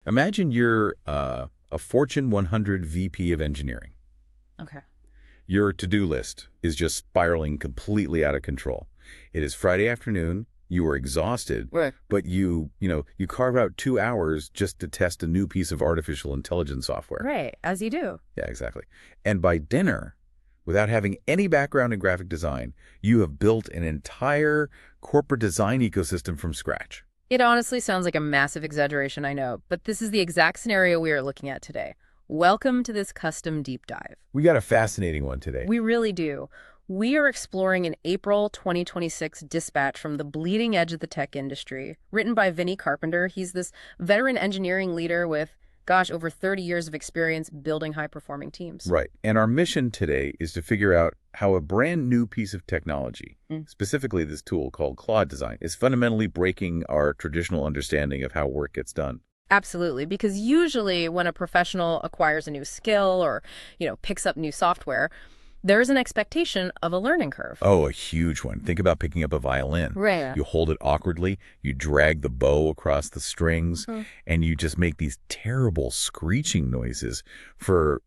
Imagine you're a Fortune 100 VP of engineering. Okay. Your to-do list is just spiraling completely out of control. It is Friday afternoon. You are exhausted, Right. but you carve out 2 hours just to test a new piece of artificial intelligence software. Right, as you do. Yeah, exactly. And by dinner, without having any background in graphic design, you have built an entire corporate design ecosystem from scratch. It honestly sounds like a massive exaggeration, I know, but this is the exact scenario we are looking at today. Welcome to this custom deep dive. We got a fascinating one today. We really do. We are exploring an April 2026 dispatch from the bleeding edge of the tech industry, written by Vinny Carpenter. He's this veteran engineering leader with, over 30 years of experience building high-performing teams. Right. And our mission today is to figure out how a brand new piece of technology, specifically this tool called Claude Design, is fundamentally breaking our traditional understanding of how work gets done. Absolutely, because usually when a professional acquires a new skill or, picks up new software, there's an expectation of a learning curve. Oh, a huge one. Think about picking up a violin. Right. You hold it awkwardly, you drag the bow across the strings, and you just make these terrible screeching noises for,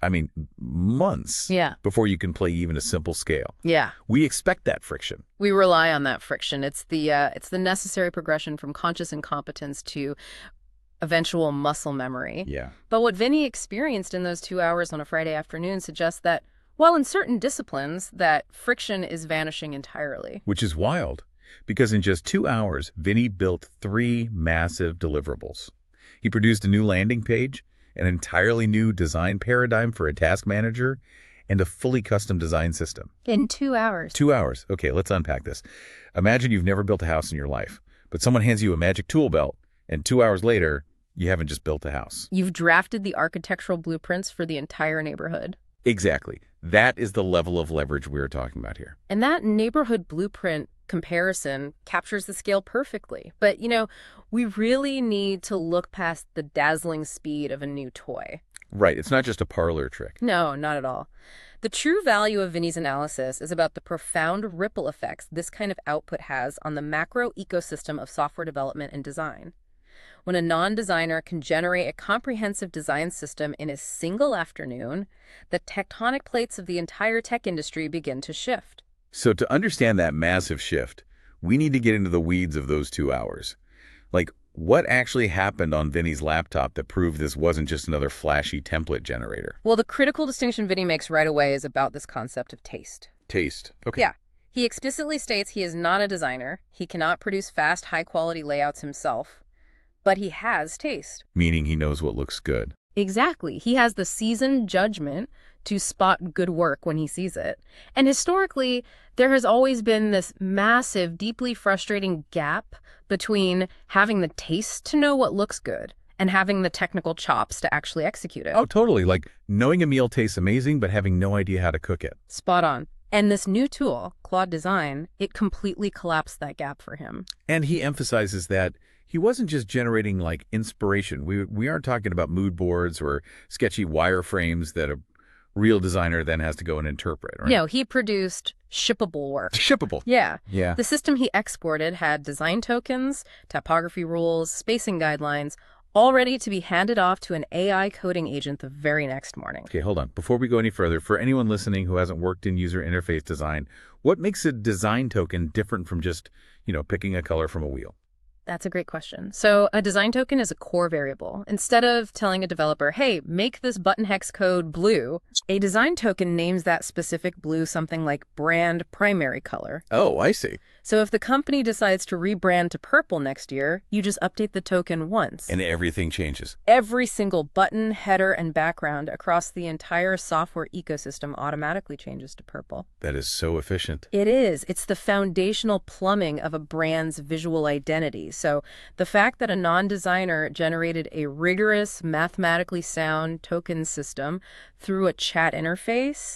months before you can play even a simple scale. Yeah. We expect that friction. We rely on that friction. It's the necessary progression from conscious incompetence to eventual muscle memory. Yeah. But what Vinny experienced in those 2 hours on a Friday afternoon suggests that, while in certain disciplines, that friction is vanishing entirely. Which is wild, because in just 2 hours, Vinny built 3 massive deliverables. He produced a new landing page, an entirely new design paradigm for a task manager, and a fully custom design system. In 2 hours. 2 hours. Okay, let's unpack this. Imagine you've never built a house in your life, but someone hands you a magic tool belt, and 2 hours later, you haven't just built a house. You've drafted the architectural blueprints for the entire neighborhood. Exactly. That is the level of leverage we're talking about here. And that neighborhood blueprint comparison captures the scale perfectly. But, we really need to look past the dazzling speed of a new toy. Right. It's not just a parlor trick. No, not at all. The true value of Vinny's analysis is about the profound ripple effects this kind of output has on the macro ecosystem of software development and design. When a non-designer can generate a comprehensive design system in a single afternoon, the tectonic plates of the entire tech industry begin to shift. So to understand that massive shift, we need to get into the weeds of those 2 hours. Like, what actually happened on Vinny's laptop that proved this wasn't just another flashy template generator? Well, the critical distinction Vinny makes right away is about this concept of taste. Taste. Okay. Yeah. He explicitly states he is not a designer. He cannot produce fast, high-quality layouts himself. But he has taste. Meaning he knows what looks good. Exactly. He has the seasoned judgment to spot good work when he sees it. And historically, there has always been this massive, deeply frustrating gap between having the taste to know what looks good and having the technical chops to actually execute it. Oh, totally. Like knowing a meal tastes amazing, but having no idea how to cook it. Spot on. And this new tool, Claude Design, it completely collapsed that gap for him. And he emphasizes that he wasn't just generating like inspiration. We aren't talking about mood boards or sketchy wireframes that a real designer then has to go and interpret. Right? No, he produced shippable work. Shippable. Yeah. Yeah. The system he exported had design tokens, typography rules, spacing guidelines, all ready to be handed off to an AI coding agent the very next morning. Okay, hold on. Before we go any further, for anyone listening who hasn't worked in user interface design, what makes a design token different from just, picking a color from a wheel? That's a great question. So a design token is a core variable. Instead of telling a developer, hey, make this button hex code blue, a design token names that specific blue something like brand primary color. Oh, I see. So if the company decides to rebrand to purple next year, you just update the token once. And everything changes. Every single button, header, and background across the entire software ecosystem automatically changes to purple. That is so efficient. It is. It's the foundational plumbing of a brand's visual identity. So the fact that a non-designer generated a rigorous, mathematically sound token system through a chat interface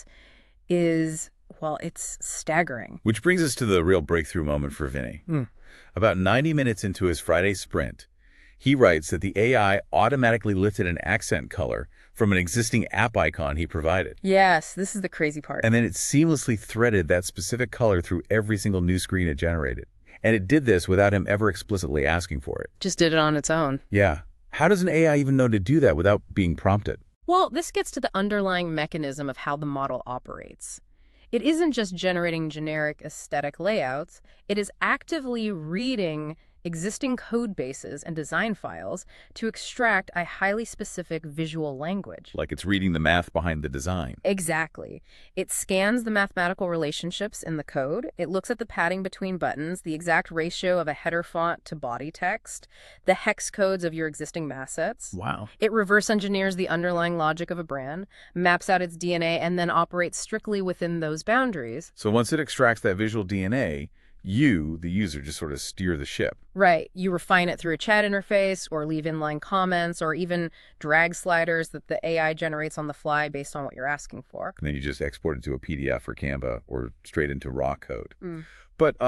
is, well, it's staggering. Which brings us to the real breakthrough moment for Vinny. About 90 minutes into his Friday sprint, he writes that the AI automatically lifted an accent color from an existing app icon he provided. Yes, this is the crazy part. And then it seamlessly threaded that specific color through every single new screen it generated. And it did this without him ever explicitly asking for it. Just did it on its own. Yeah. How does an AI even know to do that without being prompted? Well, this gets to the underlying mechanism of how the model operates. It isn't just generating generic aesthetic layouts, it is actively reading existing code bases and design files to extract a highly specific visual language. Like it's reading the math behind the design. Exactly. It scans the mathematical relationships in the code. It looks at the padding between buttons, the exact ratio of a header font to body text, the hex codes of your existing massets. Wow. It reverse engineers the underlying logic of a brand, maps out its DNA, and then operates strictly within those boundaries. So once it extracts that visual DNA, you, the user, just sort of steer the ship. Right. You refine it through a chat interface or leave inline comments or even drag sliders that the AI generates on the fly based on what you're asking for. And then you just export it to a PDF or Canva or straight into raw code. Mm. But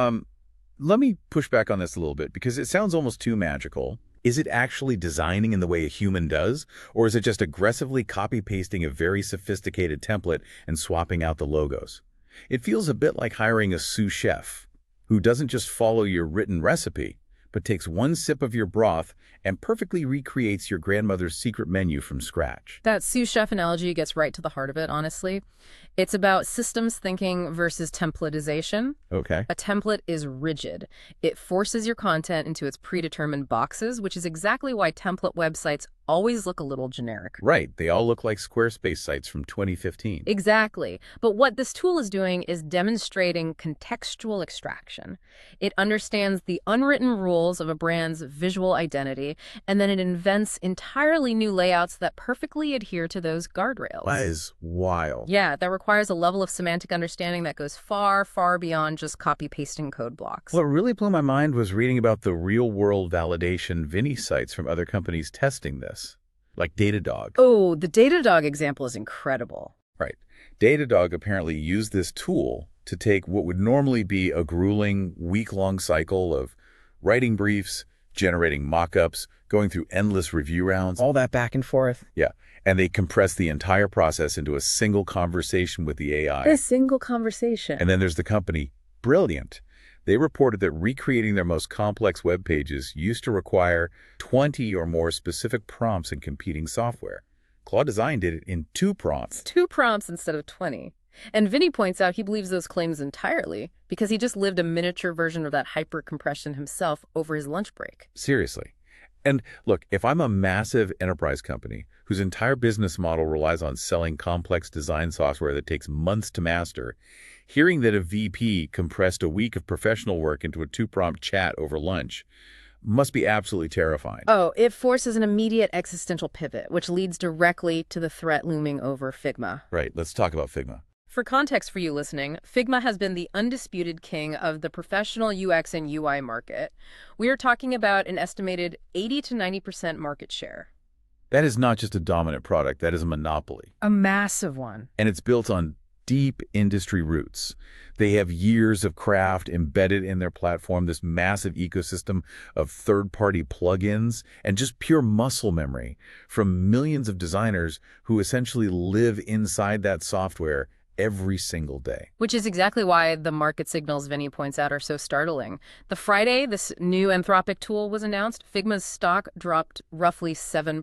let me push back on this a little bit because it sounds almost too magical. Is it actually designing in the way a human does? Or is it just aggressively copy-pasting a very sophisticated template and swapping out the logos? It feels a bit like hiring a sous chef who doesn't just follow your written recipe, but takes one sip of your broth and perfectly recreates your grandmother's secret menu from scratch. That sous chef analogy gets right to the heart of it, honestly. It's about systems thinking versus templatization. Okay. A template is rigid. It forces your content into its predetermined boxes, which is exactly why template websites always look a little generic. Right. They all look like Squarespace sites from 2015. Exactly. But what this tool is doing is demonstrating contextual extraction. It understands the unwritten rules of a brand's visual identity, and then it invents entirely new layouts that perfectly adhere to those guardrails. That is wild. Yeah, that requires a level of semantic understanding that goes far, far beyond just copy-pasting code blocks. What really blew my mind was reading about the real-world validation Vinny sites from other companies testing this, like Datadog. Oh, the Datadog example is incredible. Right. Datadog apparently used this tool to take what would normally be a grueling, week-long cycle of writing briefs, generating mock-ups, going through endless review rounds. All that back and forth. Yeah. And they compress the entire process into a single conversation with the AI. A single conversation. And then there's the company, Brilliant. They reported that recreating their most complex web pages used to require 20 or more specific prompts in competing software. Claude Design did it in 2 prompts. 2 prompts instead of 20. And Vinny points out he believes those claims entirely because he just lived a miniature version of that hyper-compression himself over his lunch break. Seriously. And look, if I'm a massive enterprise company whose entire business model relies on selling complex design software that takes months to master, hearing that a VP compressed a week of professional work into a 2-prompt chat over lunch must be absolutely terrifying. Oh, it forces an immediate existential pivot, which leads directly to the threat looming over Figma. Right, let's talk about Figma. For context for you listening, Figma has been the undisputed king of the professional UX and UI market. We are talking about an estimated 80 to 90% market share. That is not just a dominant product, that is a monopoly. A massive one. And it's built on deep industry roots. They have years of craft embedded in their platform, this massive ecosystem of third-party plugins, and just pure muscle memory from millions of designers who essentially live inside that software every single day. Which is exactly why the market signals Vinny points out are so startling. The Friday this new Anthropic tool was announced, Figma's stock dropped roughly 7%.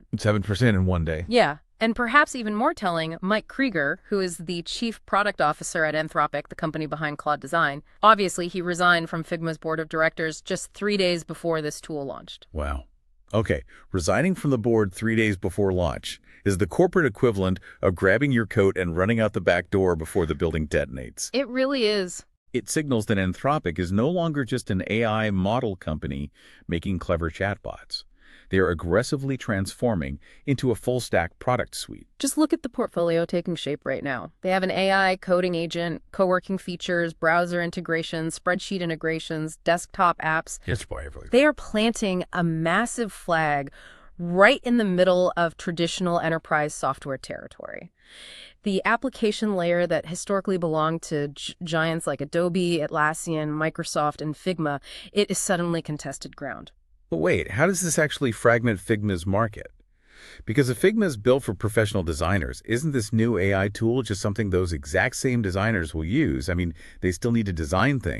7% in one day. Yeah. And perhaps even more telling, Mike Krieger, who is the chief product officer at Anthropic, the company behind Claude Design, obviously he resigned from Figma's board of directors just 3 days before this tool launched. Wow. Okay, resigning from the board 3 days before launch is the corporate equivalent of grabbing your coat and running out the back door before the building detonates. It really is. It signals that Anthropic is no longer just an AI model company making clever chatbots. They are aggressively transforming into a full-stack product suite. Just look at the portfolio taking shape right now. They have an AI coding agent, co-working features, browser integrations, spreadsheet integrations, desktop apps. It's for everything. They are planting a massive flag right in the middle of traditional enterprise software territory. The application layer that historically belonged to giants like Adobe, Atlassian, Microsoft, and Figma, it is suddenly contested ground. But wait, how does this actually fragment Figma's market? Because if Figma is built for professional designers, isn't this new AI tool just something those exact same designers will use? I mean, they still need to design things.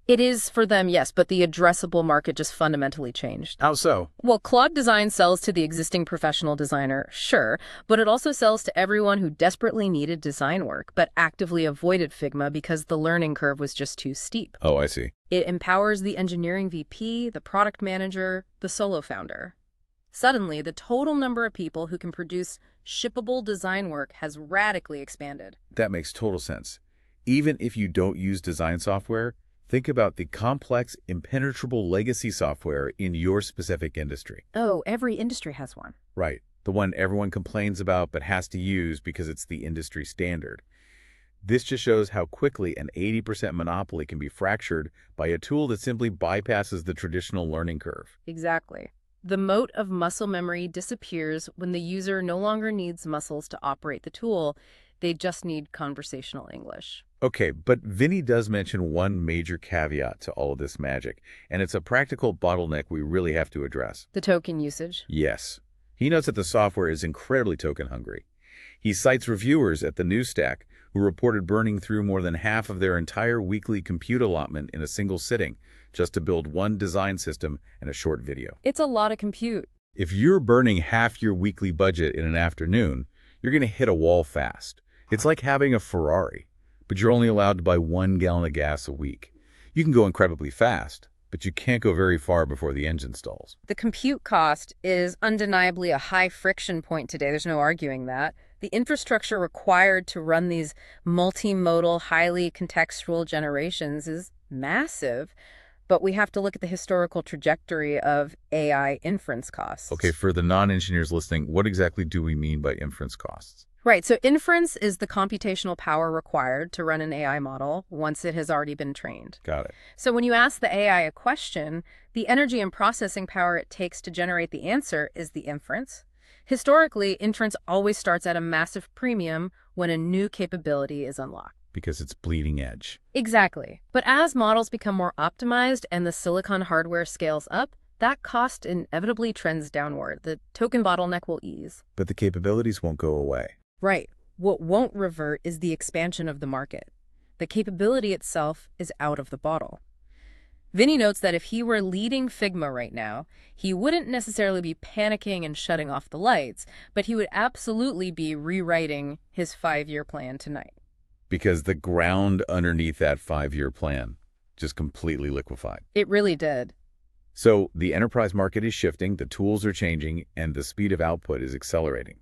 It is for them, yes, but the addressable market just fundamentally changed. How so? Well, Claude Design sells to the existing professional designer, sure, but it also sells to everyone who desperately needed design work, but actively avoided Figma because the learning curve was just too steep. Oh, I see. It empowers the engineering VP, the product manager, the solo founder. Suddenly, the total number of people who can produce shippable design work has radically expanded. That makes total sense. Even if you don't use design software, think about the complex, impenetrable legacy software in your specific industry. Oh, every industry has one. Right. The one everyone complains about but has to use because it's the industry standard. This just shows how quickly an 80% monopoly can be fractured by a tool that simply bypasses the traditional learning curve. Exactly. The moat of muscle memory disappears when the user no longer needs muscles to operate the tool. They just need conversational English. Okay, but Vinny does mention one major caveat to all of this magic, and it's a practical bottleneck we really have to address. The token usage. Yes. He notes that the software is incredibly token hungry. He cites reviewers at the Newstack who reported burning through more than half of their entire weekly compute allotment in a single sitting just to build one design system and a short video. It's a lot of compute. If you're burning half your weekly budget in an afternoon, you're going to hit a wall fast. It's like having a Ferrari, but you're only allowed to buy 1 gallon of gas a week. You can go incredibly fast, but you can't go very far before the engine stalls. The compute cost is undeniably a high friction point today. There's no arguing that. The infrastructure required to run these multimodal, highly contextual generations is massive, but we have to look at the historical trajectory of AI inference costs. Okay, for the non-engineers listening, what exactly do we mean by inference costs? Right, so inference is the computational power required to run an AI model once it has already been trained. Got it. So when you ask the AI a question, the energy and processing power it takes to generate the answer is the inference. Historically, inference always starts at a massive premium when a new capability is unlocked. Because it's bleeding edge. Exactly. But as models become more optimized and the silicon hardware scales up, that cost inevitably trends downward. The token bottleneck will ease. But the capabilities won't go away. Right. What won't revert is the expansion of the market. The capability itself is out of the bottle. Vinny notes that if he were leading Figma right now, he wouldn't necessarily be panicking and shutting off the lights, but he would absolutely be rewriting his 5-year plan tonight. Because the ground underneath that 5-year plan just completely liquefied. It really did. So the enterprise market is shifting, the tools are changing, and the speed of output is accelerating.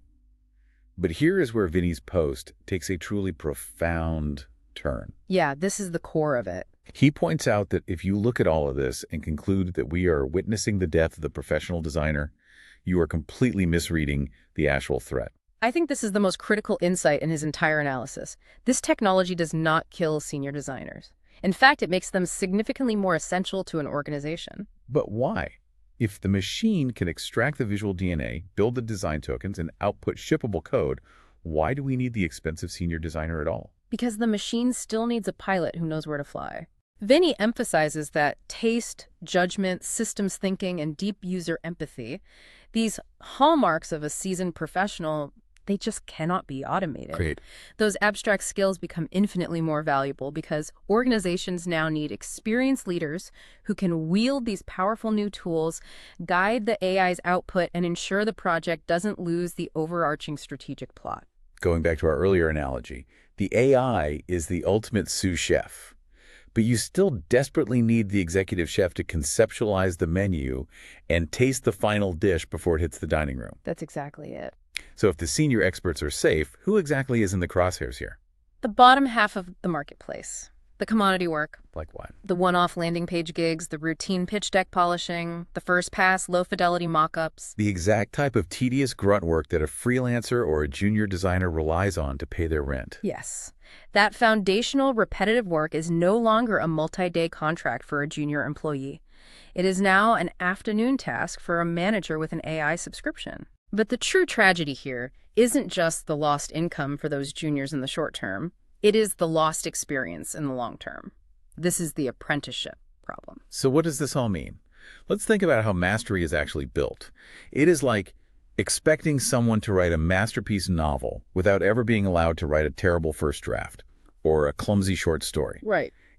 But here is where Vinny's post takes a truly profound turn. Yeah, this is the core of it. He points out that if you look at all of this and conclude that we are witnessing the death of the professional designer, you are completely misreading the actual threat. I think this is the most critical insight in his entire analysis. This technology does not kill senior designers. In fact, it makes them significantly more essential to an organization. But why? If the machine can extract the visual DNA, build the design tokens, and output shippable code, why do we need the expensive senior designer at all? Because the machine still needs a pilot who knows where to fly. Vinny emphasizes that taste, judgment, systems thinking, and deep user empathy, these hallmarks of a seasoned professional, they just cannot be automated. Great. Those abstract skills become infinitely more valuable because organizations now need experienced leaders who can wield these powerful new tools, guide the AI's output, and ensure the project doesn't lose the overarching strategic plot. Going back to our earlier analogy, the AI is the ultimate sous chef. But you still desperately need the executive chef to conceptualize the menu and taste the final dish before it hits the dining room. That's exactly it. So if the senior experts are safe, who exactly is in the crosshairs here? The bottom half of the marketplace. The commodity work. Like what? The one-off landing page gigs, the routine pitch deck polishing, the first-pass, low-fidelity mock-ups. The exact type of tedious grunt work that a freelancer or a junior designer relies on to pay their rent. Yes. That foundational, repetitive work is no longer a multi-day contract for a junior employee. It is now an afternoon task for a manager with an AI subscription. But the true tragedy here isn't just the lost income for those juniors in the short term. It is the lost experience in the long term. This is the apprenticeship problem. So what does this all mean? Let's think about how mastery is actually built. It is like expecting someone to write a masterpiece novel without ever being allowed to write a terrible first draft or a clumsy short story. Right.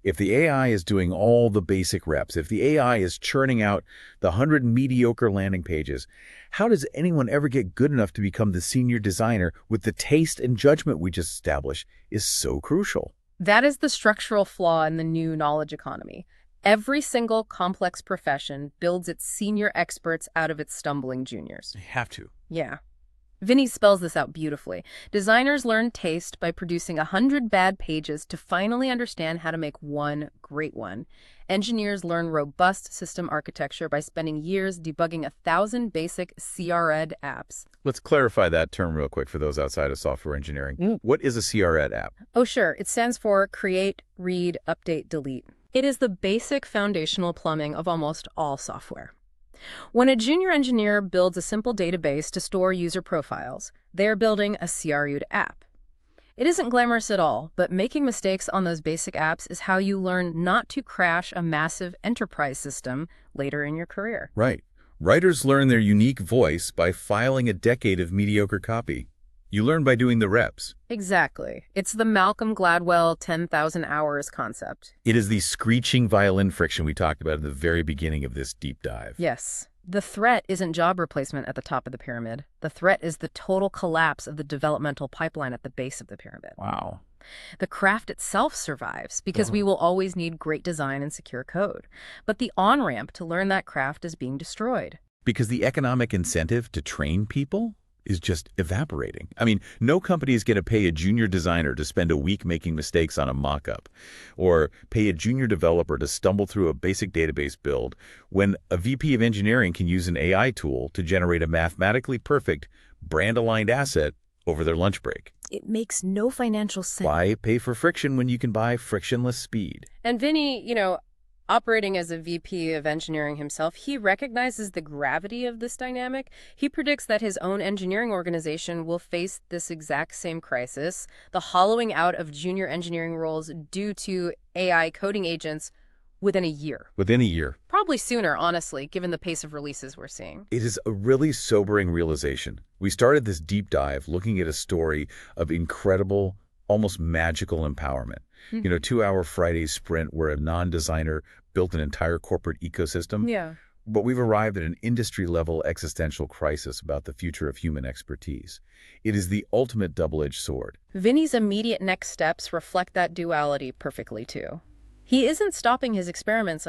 If the AI is doing all the basic reps, if the AI is churning out the 100 mediocre landing pages, how does anyone ever get good enough to become the senior designer with the taste and judgment we just established is so crucial? That is the structural flaw in the new knowledge economy. Every single complex profession builds its senior experts out of its stumbling juniors. You have to. Yeah. Vinny spells this out beautifully. Designers learn taste by producing 100 bad pages to finally understand how to make one great one. Engineers learn robust system architecture by spending years debugging 1,000 basic CRED apps. Let's clarify that term real quick for those outside of software engineering. What is a CRED app? Oh, sure. It stands for Create, Read, Update, Delete. It is the basic foundational plumbing of almost all software. When a junior engineer builds a simple database to store user profiles, they are building a CRU'd app. It isn't glamorous at all, but making mistakes on those basic apps is how you learn not to crash a massive enterprise system later in your career. Right. Writers learn their unique voice by filing a decade of mediocre copy. You learn by doing the reps. Exactly. It's the Malcolm Gladwell 10,000 hours concept. It is the screeching violin friction we talked about at the very beginning of this deep dive. Yes. The threat isn't job replacement at the top of the pyramid. The threat is the total collapse of the developmental pipeline at the base of the pyramid. Wow. The craft itself survives because we will always need great design and secure code. But the on-ramp to learn that craft is being destroyed. Because the economic incentive to train people is just evaporating. I mean, no company is going to pay a junior designer to spend a week making mistakes on a mock-up, or pay a junior developer to stumble through a basic database build when a VP of engineering can use an AI tool to generate a mathematically perfect, brand-aligned asset over their lunch break. It makes no financial sense. Why pay for friction when you can buy frictionless speed? And Vinny, operating as a VP of engineering himself, he recognizes the gravity of this dynamic. He predicts that his own engineering organization will face this exact same crisis, the hollowing out of junior engineering roles due to AI coding agents within a year. Within a year. Probably sooner, honestly, given the pace of releases we're seeing. It is a really sobering realization. We started this deep dive looking at a story of incredible, almost magical empowerment. 2-hour Friday sprint where a non-designer built an entire corporate ecosystem. Yeah. But we've arrived at an industry-level existential crisis about the future of human expertise. It is the ultimate double-edged sword. Vinny's immediate next steps reflect that duality perfectly, too. He isn't stopping his experiments,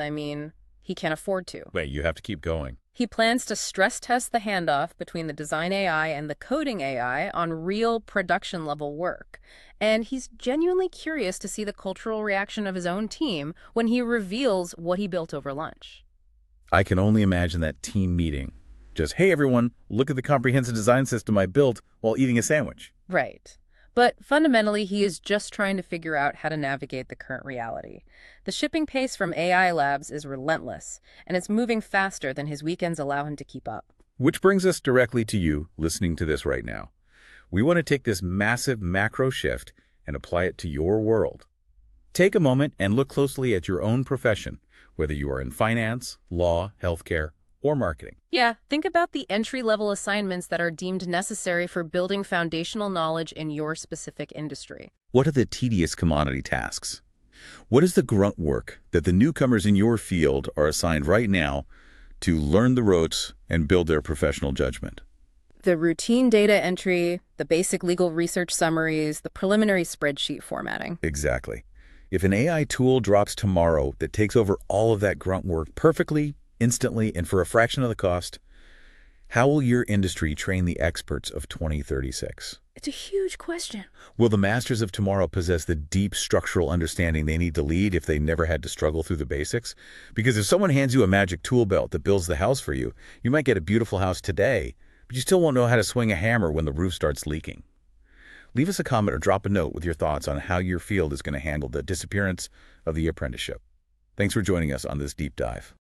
he can't afford to. Wait, you have to keep going. He plans to stress test the handoff between the design AI and the coding AI on real production-level work. And he's genuinely curious to see the cultural reaction of his own team when he reveals what he built over lunch. I can only imagine that team meeting. Just, hey, everyone, look at the comprehensive design system I built while eating a sandwich. Right. But fundamentally, he is just trying to figure out how to navigate the current reality. The shipping pace from AI labs is relentless, and it's moving faster than his weekends allow him to keep up. Which brings us directly to you listening to this right now. We want to take this massive macro shift and apply it to your world. Take a moment and look closely at your own profession, whether you are in finance, law, healthcare, or marketing. Yeah, think about the entry-level assignments that are deemed necessary for building foundational knowledge in your specific industry. What are the tedious commodity tasks? What is the grunt work that the newcomers in your field are assigned right now to learn the ropes and build their professional judgment? The routine data entry, the basic legal research summaries, the preliminary spreadsheet formatting. Exactly. If an AI tool drops tomorrow that takes over all of that grunt work perfectly, instantly, and for a fraction of the cost, how will your industry train the experts of 2036? It's a huge question. Will the masters of tomorrow possess the deep structural understanding they need to lead if they never had to struggle through the basics? Because if someone hands you a magic tool belt that builds the house for you, you might get a beautiful house today, but you still won't know how to swing a hammer when the roof starts leaking. Leave us a comment or drop a note with your thoughts on how your field is going to handle the disappearance of the apprenticeship. Thanks for joining us on this deep dive.